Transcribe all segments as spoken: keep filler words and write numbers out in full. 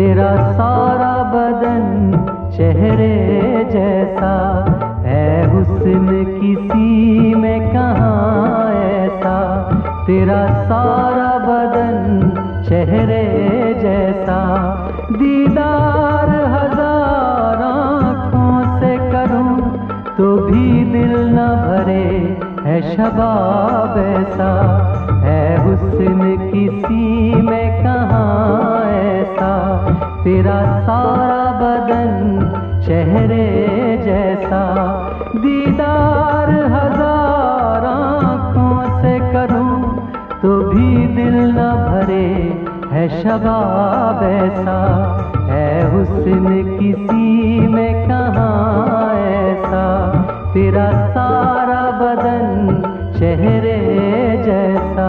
तेरा सारा बदन चेहरे जैसा है, हुस्न किसी में कहाँ ऐसा। तेरा सारा बदन चेहरे जैसा, दीदार हजार आँखों से करूं तो भी दिल न भरे, है शबाब ऐसा, है हुस्न किसी में कहाँ ऐसा। तेरा सारा बदन चेहरे जैसा, दीदार हजार आँखों से करूं तो भी दिल न भरे, है शबाब ऐसा, है हुस्न किसी में कहाँ ऐसा। तेरा सारा बदन चेहरे जैसा।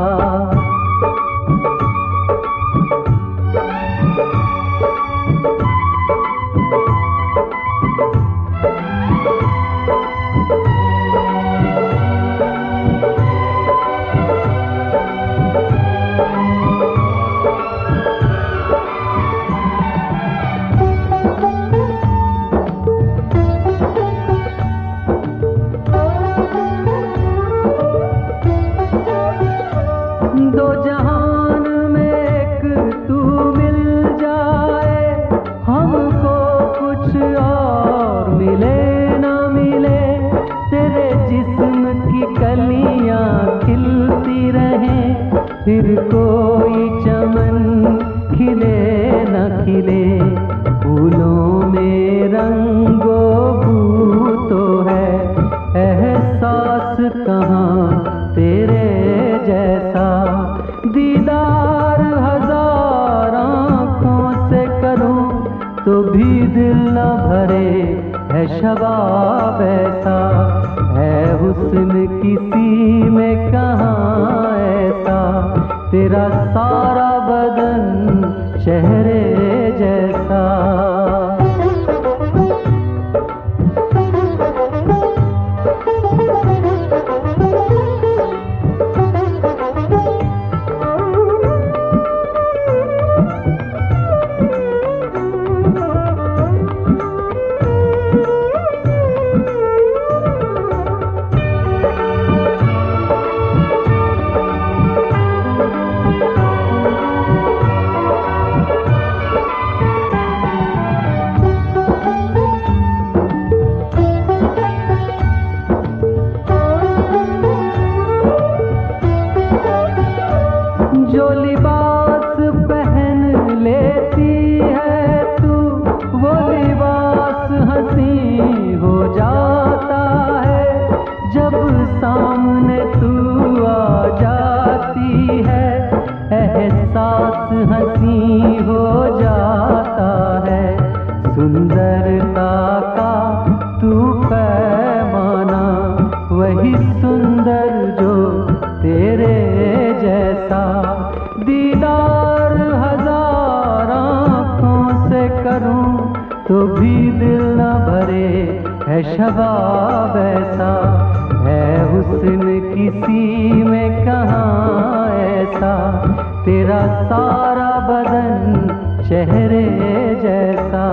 दो जहान में एक तू मिल जाए, हमको कुछ और मिले ना मिले। तेरे जिस्म की कलियां खिलती रहें, फिर कोई चमन खिले न खिले। फूलों में रंगो बू तो है, एहसास कहाँ तेरे जैसा। दीदार हजार आँखों से करूं तो भी दिल न भरे, है शबाब ऐसा, है हुस्न किसी में कहाँ ऐसा। तेरा सारा बदन चेहरे जैसा। जो लिबास पहन लेती है तू, वो लिबास हंसी हो जाता है। जब सामने तू आ जाती है, एहसास हंसी हो जाता है। सुंदरता का तू पैमाना, वही सुंदर जो तेरे जैसा। दीदार हजार आँखों से करूं तो भी दिल न भरे, है शबाब ऐसा, है हुस्न किसी में कहाँ ऐसा। तेरा सारा बदन चेहरे जैसा।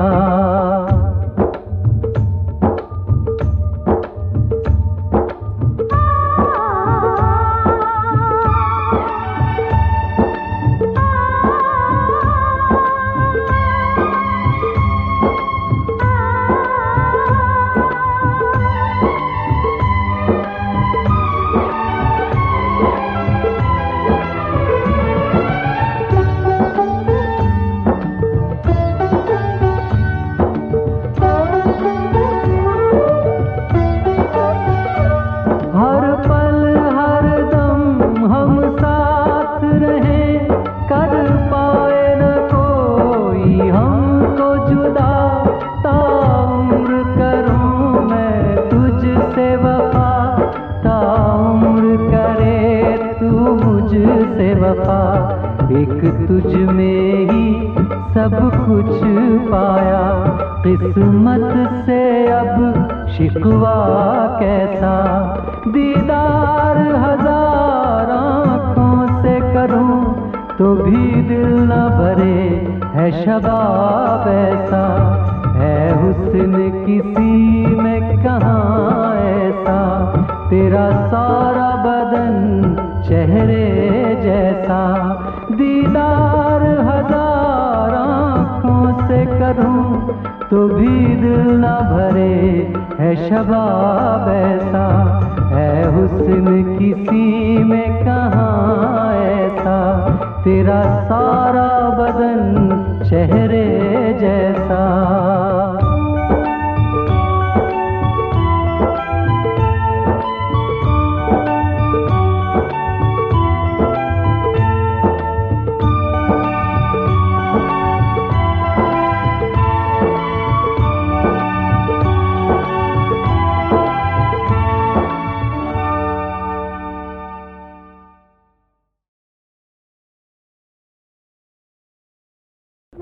एक तुझ में ही सब कुछ पाया, किस्मत से अब शिकवा कैसा। दीदार हजार आँखों से करूं तो भी दिल न भरे, है शबाब ऐसा, है हुस्न किसी में कहाँ ऐसा, तेरा सारा बदन चेहरे जैसा। दीदार हजार आँखों से करूं तो भी दिल न भरे, है शबाब ऐसा, है हुस्न किसी में कहाँ ऐसा, तेरा सारा बदन चेहरे जैसा।